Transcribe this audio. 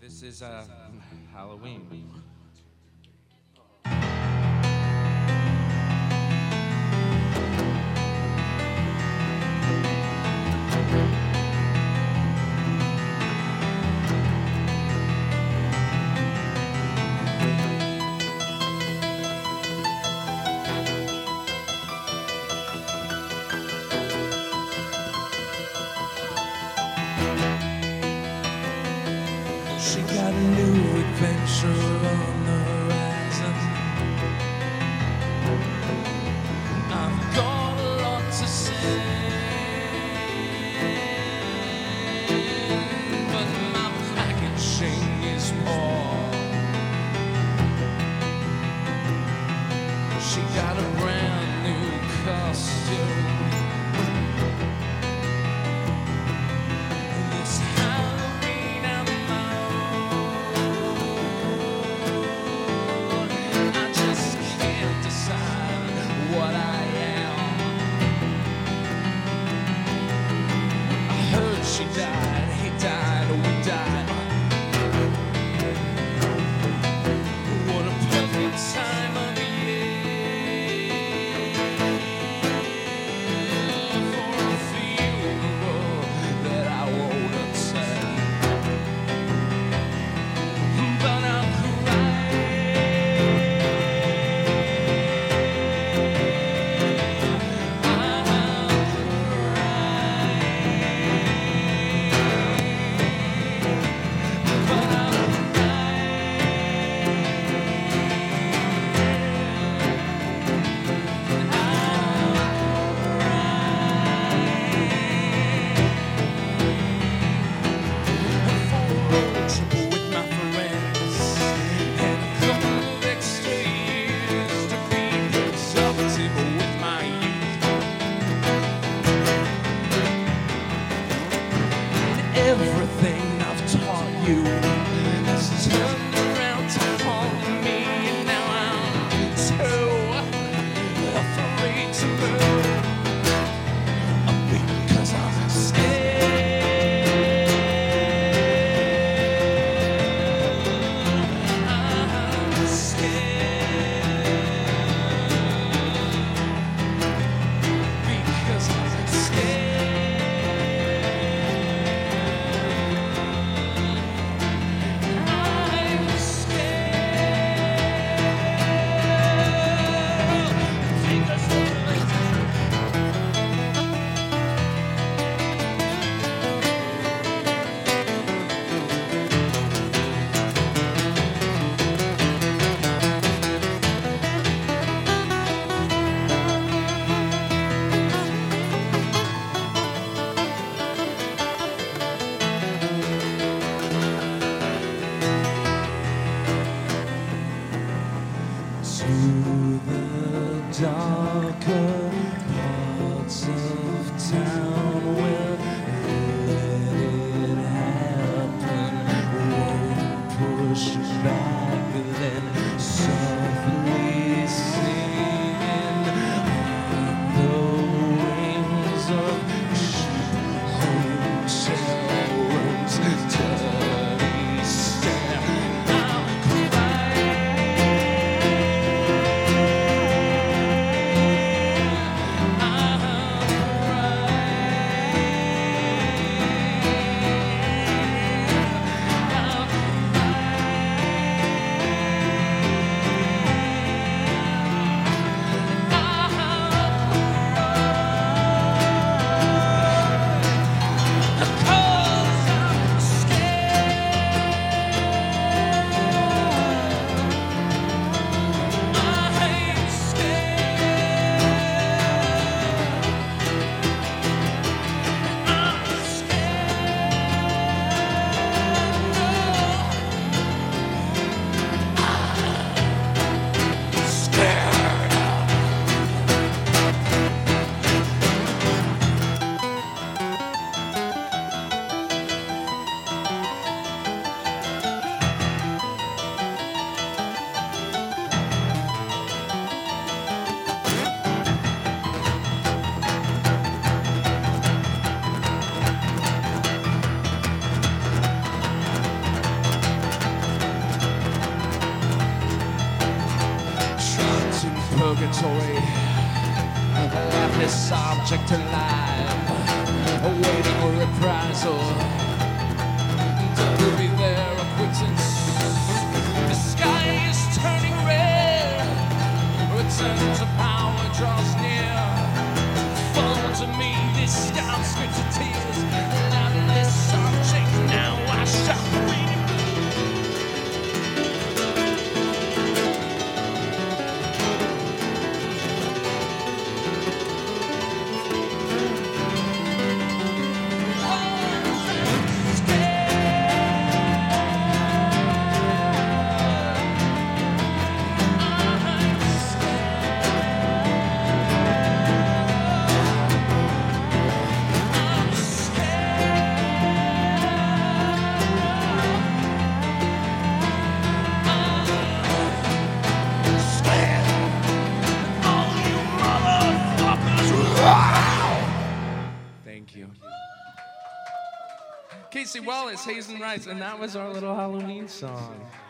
This is Halloween. She got a new adventure on the horizon. I've got a lot to say, but my packaging is poor. She got a brand new costume. This Halloween I'm I just can't decide what I am. purgatory, a lifeless object alive, awaiting a reprisal. To be their acquittance. The sky is turning red. Return to power draws near. Fall to me this down script of tears. Lifeless object, now I shall read it. Thank you. Casey Wallace, Hazen Rice, and that was our little Halloween song.